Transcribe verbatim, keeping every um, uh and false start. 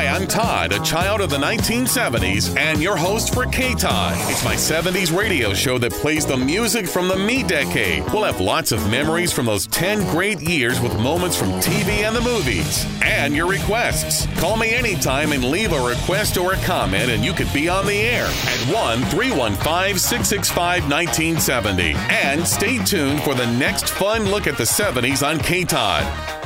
Hi, I'm Todd, a child of the nineteen seventies, and your host for K-Todd. It's my seventies radio show that plays the music from the me decade. We'll have lots of memories from those ten great years with moments from T V and the movies. And your requests. Call me anytime and leave a request or a comment, and you could be on the air at one three one five, six six five, one nine seven zero. And stay tuned for the next fun look at the seventies on K-Todd.